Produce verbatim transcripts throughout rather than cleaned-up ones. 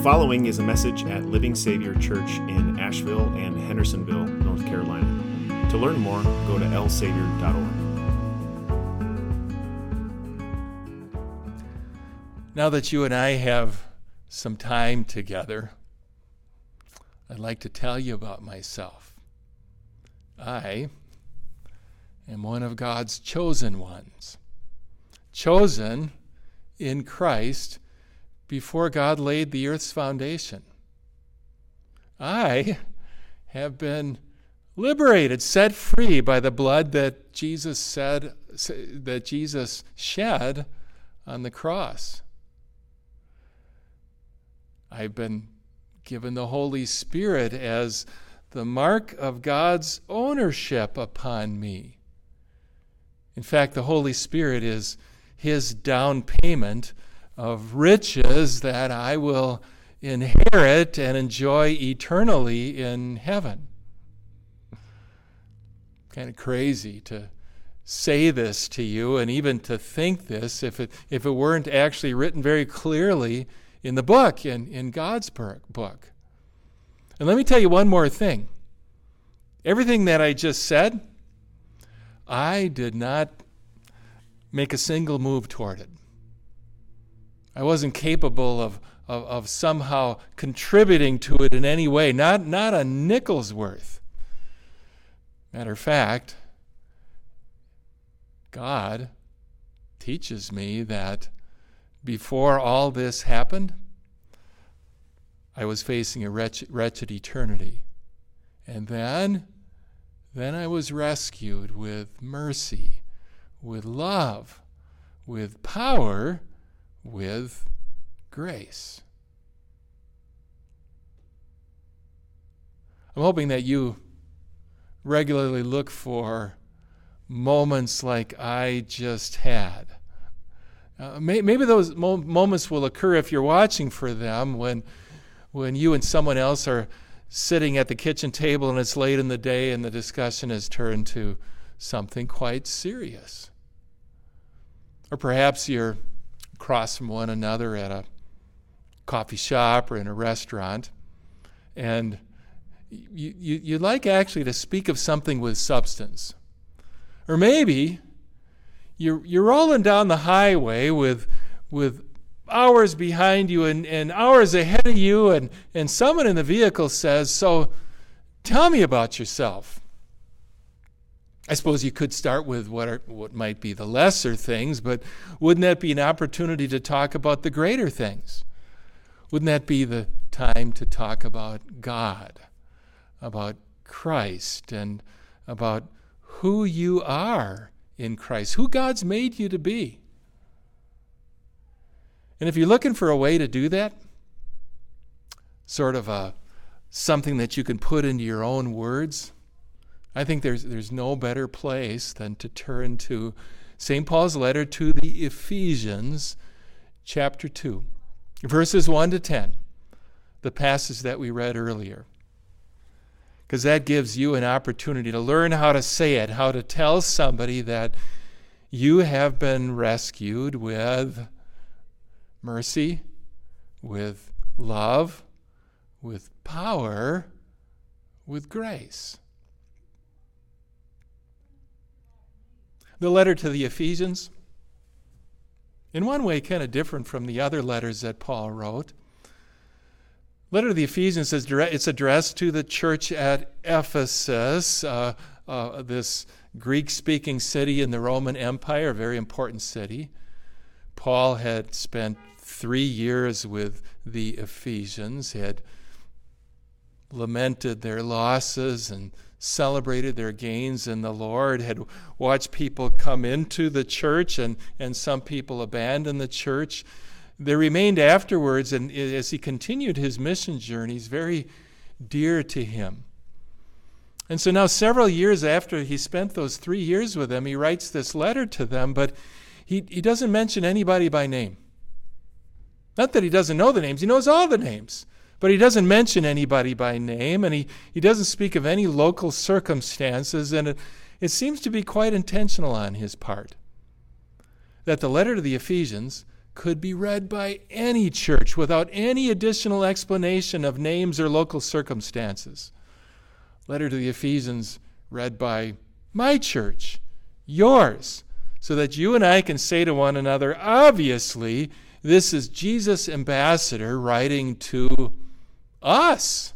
following is a message at Living Savior Church in Asheville and Hendersonville, North Carolina. To learn more, go to l savior dot org. Now that you and I have some time together, I'd like to tell you about myself. I am one of God's chosen ones, chosen in Christ before God laid the earth's foundation. I have been liberated, set free by the blood that Jesus said that Jesus shed on the cross. I've been given the Holy Spirit as the mark of God's ownership upon me. In fact, the Holy Spirit is his down payment of riches that I will inherit and enjoy eternally in heaven. Kind of crazy to say this to you and even to think this if it if it weren't actually written very clearly in the book, in, in God's book. And let me tell you one more thing. Everything that I just said, I did not make a single move toward it. I wasn't capable of, of, of somehow contributing to it in any way, not, not a nickel's worth. Matter of fact, God teaches me that before all this happened, I was facing a wretched, wretched eternity. And then, then I was rescued with mercy, with love, with power, with grace. I'm hoping that you regularly look for moments like I just had. Uh, may, maybe those mo- moments will occur if you're watching for them when, when you and someone else are sitting at the kitchen table and it's late in the day and the discussion has turned to something quite serious. Or perhaps you're across from one another at a coffee shop or in a restaurant, and you, you, you'd like actually to speak of something with substance. Or maybe you're, you're rolling down the highway with, with hours behind you and, and hours ahead of you, and, and someone in the vehicle says, "So tell me about yourself." I suppose you could start with what are, what might be the lesser things, but wouldn't that be an opportunity to talk about the greater things? Wouldn't that be the time to talk about God, about Christ, and about who you are in Christ, who God's made you to be? And if you're looking for a way to do that, sort of a something that you can put into your own words, I think there's there's no better place than to turn to Saint Paul's letter to the Ephesians, chapter two, verses one to ten, the passage that we read earlier. Because that gives you an opportunity to learn how to say it, how to tell somebody that you have been rescued with mercy, with love, with power, with grace. The letter to the Ephesians, in one way kind of different from the other letters that Paul wrote. Letter to the Ephesians is it's addressed to the church at Ephesus, uh, uh, this Greek-speaking city in the Roman Empire, a very important city. Paul had spent three years with the Ephesians, had lamented their losses and celebrated their gains in the Lord, had watched people come into the church and, and some people abandon the church. There remained afterwards, and as he continued his mission journeys, very dear to him. And so now several years after he spent those three years with them, he writes this letter to them, but he, he doesn't mention anybody by name. Not that he doesn't know the names, he knows all the names. But he doesn't mention anybody by name, and he, he doesn't speak of any local circumstances, and it, it seems to be quite intentional on his part. That the letter to the Ephesians could be read by any church without any additional explanation of names or local circumstances. Letter to the Ephesians read by my church, yours, so that you and I can say to one another, obviously, this is Jesus' ambassador writing to us.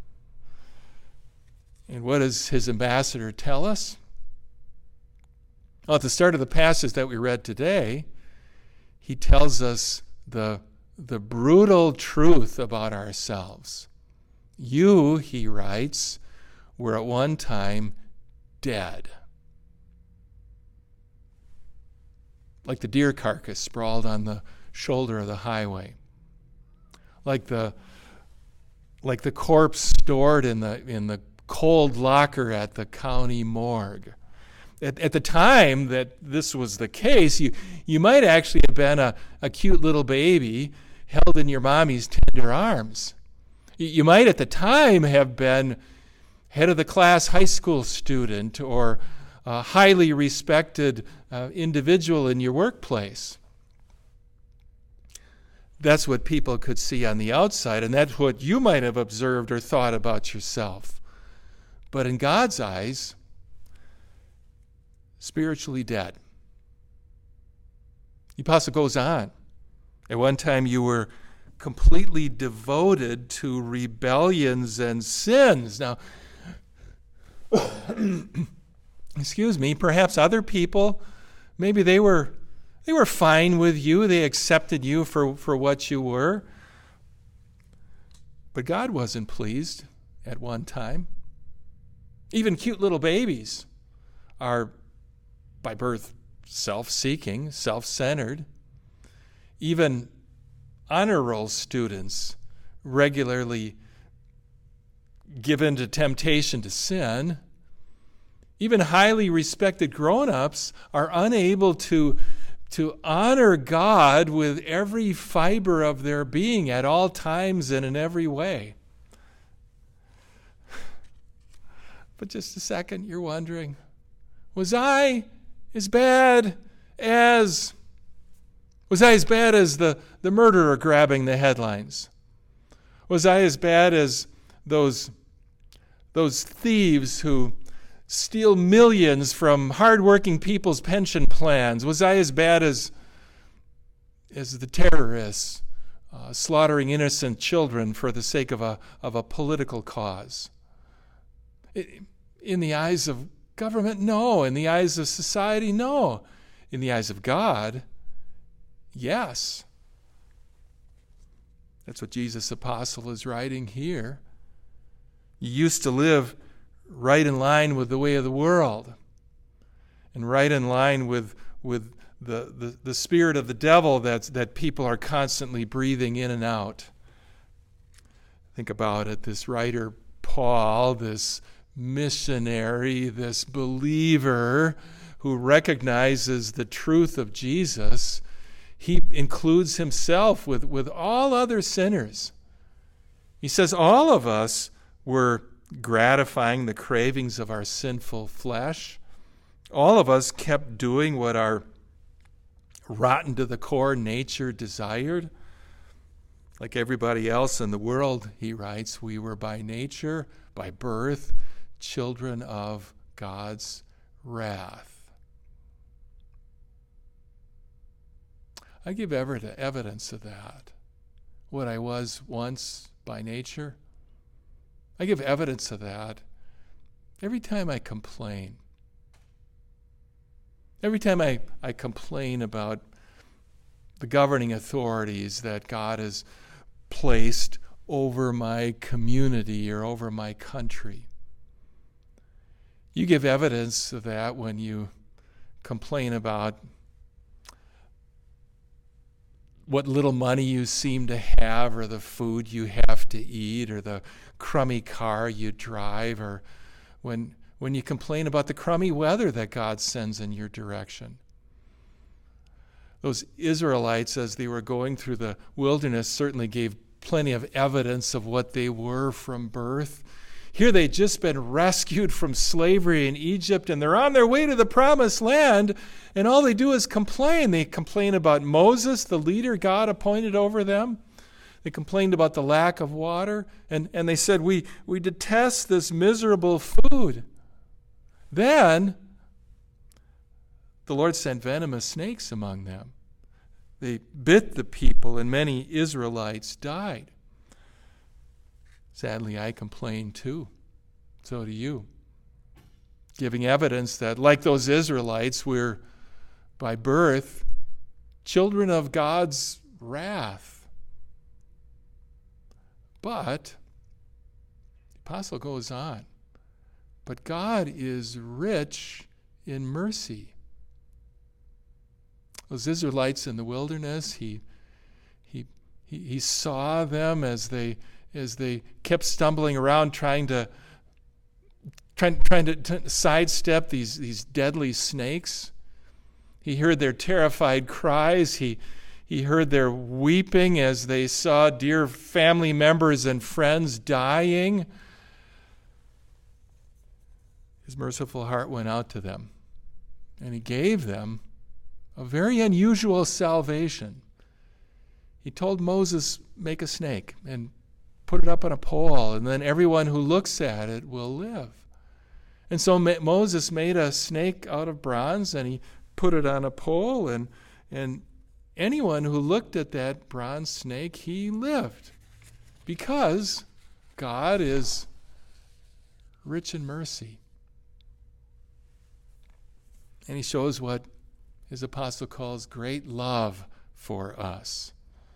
And what does his ambassador tell us? Well, at the start of the passage that we read today, he tells us the, the brutal truth about ourselves. You, he writes, were at one time dead. Like the deer carcass sprawled on the shoulder of the highway. Like the, like the corpse stored in the, in the cold locker at the county morgue. At, at the time that this was the case, you, you might actually have been a, a cute little baby held in your mommy's tender arms. You, you might at the time have been head of the class high school student or a highly respected uh, individual in your workplace. That's what people could see on the outside, and that's what you might have observed or thought about yourself. But in God's eyes, spiritually dead. The apostle goes on. At one time you were completely devoted to rebellions and sins. Now, excuse me, perhaps other people, maybe they were they were fine with you. They accepted you for, for what you were. But God wasn't pleased at one time. Even cute little babies are by birth self-seeking, self-centered. Even honor roll students regularly give in to temptation to sin. Even highly respected grown-ups are unable to, to honor God with every fiber of their being at all times and in every way. But just a second, you're wondering, was I as bad as was I as bad as the, the murderer grabbing the headlines? Was I as bad as those those thieves who steal millions from hardworking people's pension plans? Was I as bad as as the terrorists uh, slaughtering innocent children for the sake of a of a political cause? In the eyes of government, no. In the eyes of society, no. In the eyes of God, yes. That's what Jesus' apostle is writing here. You used to live right in line with the way of the world and right in line with with the, the, the spirit of the devil that's, that people are constantly breathing in and out. Think about it. This writer, Paul, this missionary, this believer who recognizes the truth of Jesus, he includes himself with, with all other sinners. He says all of us were gratifying the cravings of our sinful flesh. All of us kept doing what our rotten to the core nature desired. Like everybody else in the world, he writes, we were by nature, by birth, children of God's wrath. I give evidence of that. What I was once by nature, I give evidence of that every time I complain. Every time I, I complain about the governing authorities that God has placed over my community or over my country. You give evidence of that when you complain about what little money you seem to have, or the food you have to eat, or the crummy car you drive, or when when you complain about the crummy weather that God sends in your direction. Those Israelites, as they were going through the wilderness, certainly gave plenty of evidence of what they were from birth. here they'd just been rescued from slavery in Egypt, and they're on their way to the promised land, and all they do is complain. They complain about Moses, the leader God appointed over them. They complained about the lack of water, and, and they said, we, we detest this miserable food. Then the Lord sent venomous snakes among them. They bit the people, and many Israelites died. Sadly, I complain too. So do you. Giving evidence that, like those Israelites, we're by birth children of God's wrath. But the apostle goes on. But God is rich in mercy. Those Israelites in the wilderness, he he he, he saw them as they as they kept stumbling around trying to trying, trying to, to sidestep these, these deadly snakes. He heard their terrified cries. He he heard their weeping as they saw dear family members and friends dying. His merciful heart went out to them, and he gave them a very unusual salvation. He told Moses, make a snake and put it up on a pole, and then everyone who looks at it will live. And so Moses made a snake out of bronze, and he put it on a pole, and, and anyone who looked at that bronze snake, he lived. Because God is rich in mercy. And he shows what his apostle calls great love for us.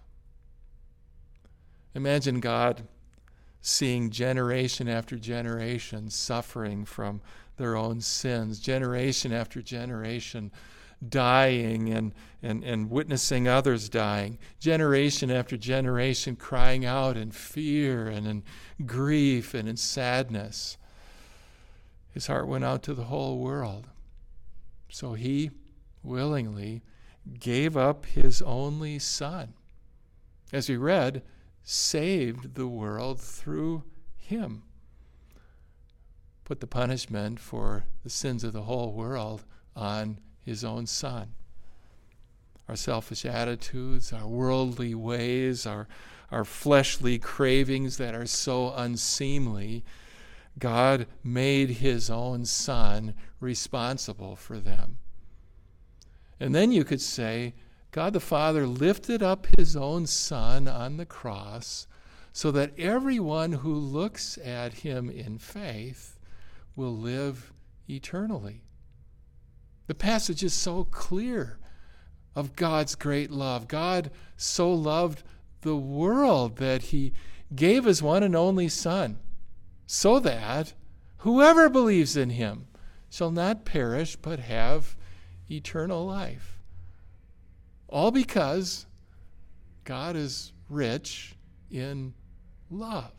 Imagine God seeing generation after generation suffering from their own sins, generation after generation dying and, and, and witnessing others dying, generation after generation crying out in fear and in grief and in sadness. His heart went out to the whole world. So he willingly gave up his only son. As we read, saved the world through him. Put the punishment for the sins of the whole world on his own son. Our selfish attitudes, our worldly ways, our, our fleshly cravings that are so unseemly, God made his own son responsible for them. And then you could say, God the Father lifted up his own Son on the cross so that everyone who looks at him in faith will live eternally. The passage is so clear of God's great love. God so loved the world that he gave his one and only Son, so that whoever believes in him shall not perish but have eternal life. All because God is rich in love.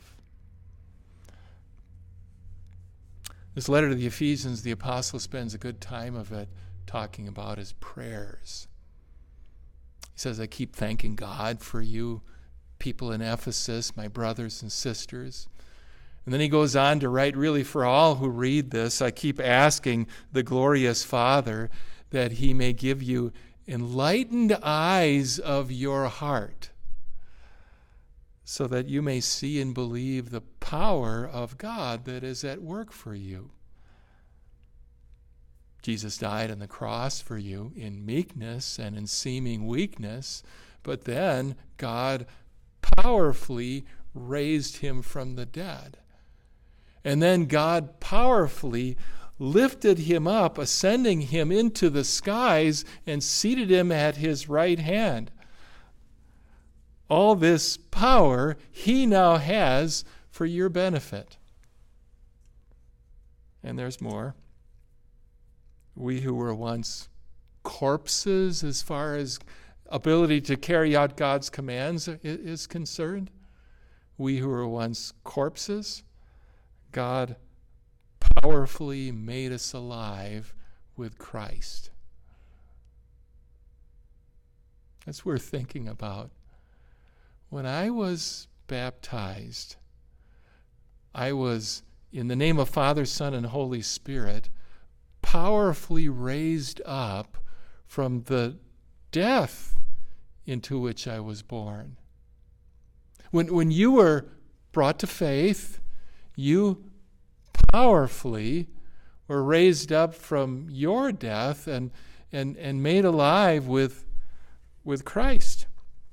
This letter to the Ephesians, the apostle spends a good time of it talking about his prayers. He says, I keep thanking God for you people in Ephesus, my brothers and sisters. And then he goes on to write, really for all who read this, I keep asking the glorious Father that he may give you enlightened eyes of your heart, so that you may see and believe the power of God that is at work for you. Jesus died on the cross for you in meekness and in seeming weakness, but then God powerfully raised him from the dead. And then God powerfully lifted him up, ascending him into the skies, and seated him at his right hand. All this power he now has for your benefit. And there's more. We who were once corpses as far as ability to carry out God's commands is concerned, we who were once corpses, God powerfully made us alive with Christ. That's worth thinking about. When I was baptized, I was in the name of Father, Son, and Holy Spirit, powerfully raised up from the death into which I was born. When, when you were brought to faith, you powerfully were raised up from your death and, and, and made alive with, with Christ.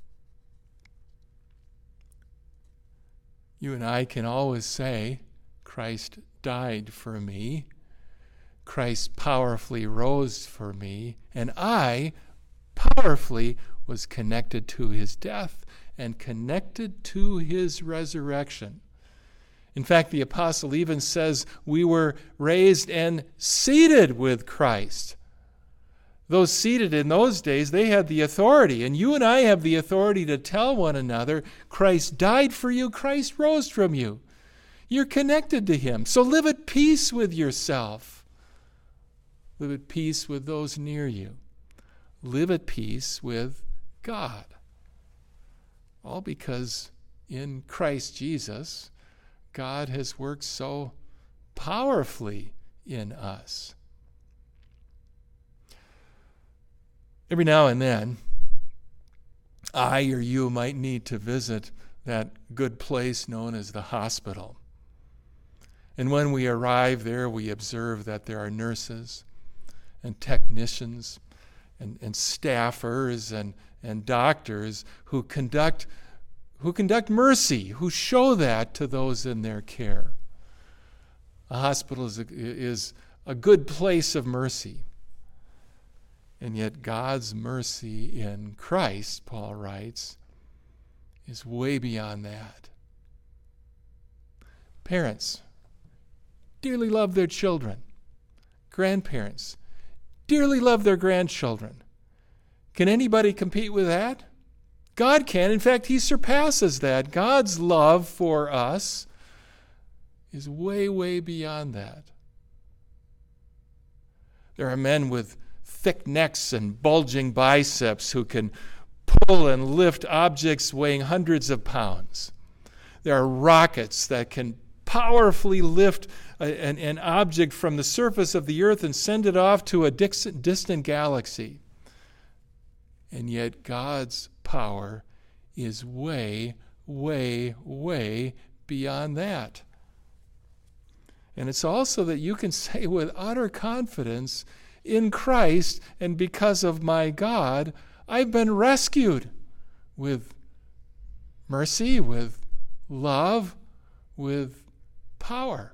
You and I can always say, Christ died for me. Christ powerfully rose for me, and I powerfully was connected to his death and connected to his resurrection. In fact, the apostle even says we were raised and seated with Christ. Those seated in those days, they had the authority, and you and I have the authority to tell one another, Christ died for you, Christ rose from you. You're connected to him, so live at peace with yourself. Live at peace with those near you. Live at peace with God. All because in Christ Jesus, God has worked so powerfully in us. Every now and then, I or you might need to visit that good place known as the hospital. And when we arrive there, we observe that there are nurses and technicians and, and staffers and, and doctors who conduct who conduct mercy, who show that to those in their care. A hospital is a, is a good place of mercy. And yet God's mercy in Christ, Paul writes, is way beyond that. Parents dearly love their children. Grandparents dearly love their grandchildren. Can anybody compete with that? God can. In fact, he surpasses that. God's love for us is way, way beyond that. There are men with thick necks and bulging biceps who can pull and lift objects weighing hundreds of pounds. There are rockets that can powerfully lift a, an, an object from the surface of the earth and send it off to a distant, distant galaxy. And yet God's power is way, way, way beyond that. And it's also that you can say with utter confidence, in Christ and because of my God, I've been rescued with mercy, with love, with power.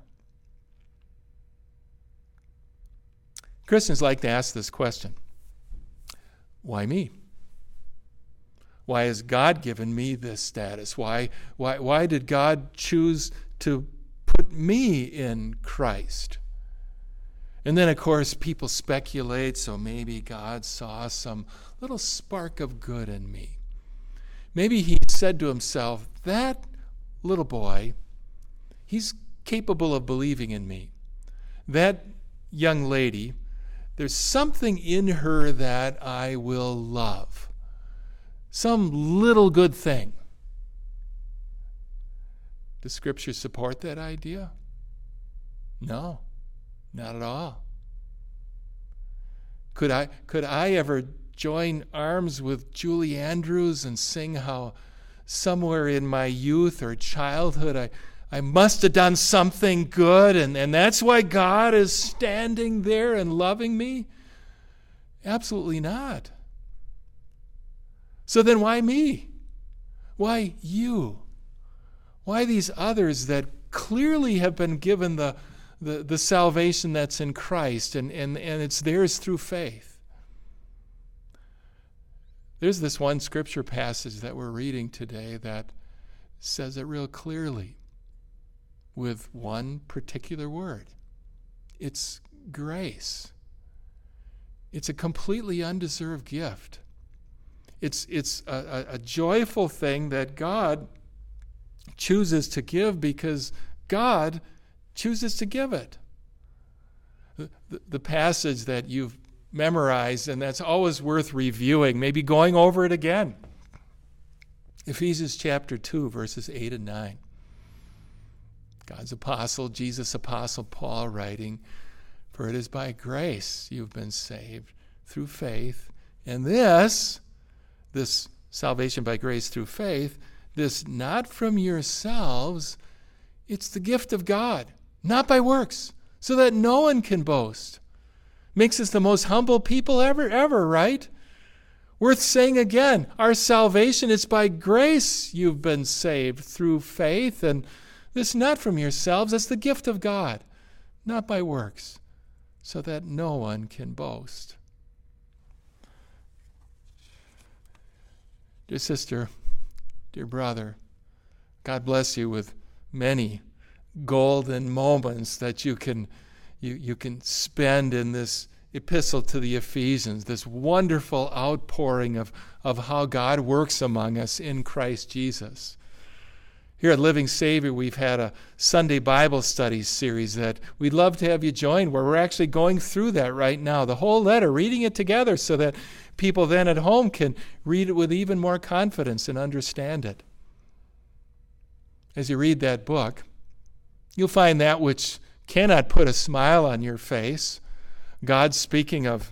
Christians like to ask this question: why me? Why has God given me this status? Why, why, why did God choose to put me in Christ? And then, of course, people speculate, so maybe God saw some little spark of good in me. Maybe he said to himself, that little boy, he's capable of believing in me. That young lady, there's something in her that I will love. Some little good thing. Does Scripture support that idea? No. Not at all. Could I could I ever join arms with Julie Andrews and sing how somewhere in my youth or childhood I, I must have done something good and, and that's why God is standing there and loving me? Absolutely not. So then why me? Why you? Why these others that clearly have been given the The, the salvation that's in Christ, and, and, and it's theirs through faith? There's this one scripture passage that we're reading today that says it real clearly with one particular word. It's grace. It's a completely undeserved gift. It's, it's a, a, a joyful thing that God chooses to give because God chooses to give it. The, the, the passage that you've memorized, and that's always worth reviewing, maybe going over it again. Ephesians chapter two, verses eight and nine. God's apostle, Jesus' apostle Paul writing, "For it is by grace you've been saved through faith, and this, this salvation by grace through faith, this not from yourselves, it's the gift of God, not by works, so that no one can boast." Makes us the most humble people ever, ever, right? Worth saying again, our salvation is by grace you've been saved through faith, and this not from yourselves, it's the gift of God, not by works, so that no one can boast. Dear sister, dear brother, God bless you with many golden moments that you can you, you can spend in this epistle to the Ephesians, this wonderful outpouring of, of how God works among us in Christ Jesus. Here at Living Savior, we've had a Sunday Bible study series that we'd love to have you join, where we're actually going through that right now, the whole letter, reading it together so that people then at home can read it with even more confidence and understand it. As you read that book, you'll find that which cannot put a smile on your face. God speaking of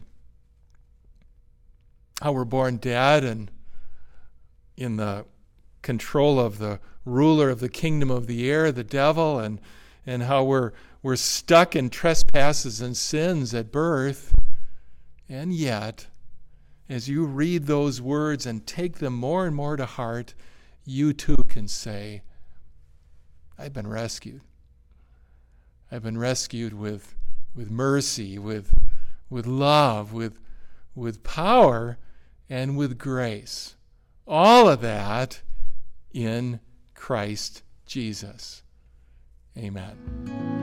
how we're born dead and in the control of the ruler of the kingdom of the air, the devil, and and how we're we're stuck in trespasses and sins at birth. And yet, as you read those words and take them more and more to heart, you too can say, I've been rescued. I've been rescued with with mercy, with with love, with with power, and with grace. All of that in Christ Jesus. Amen.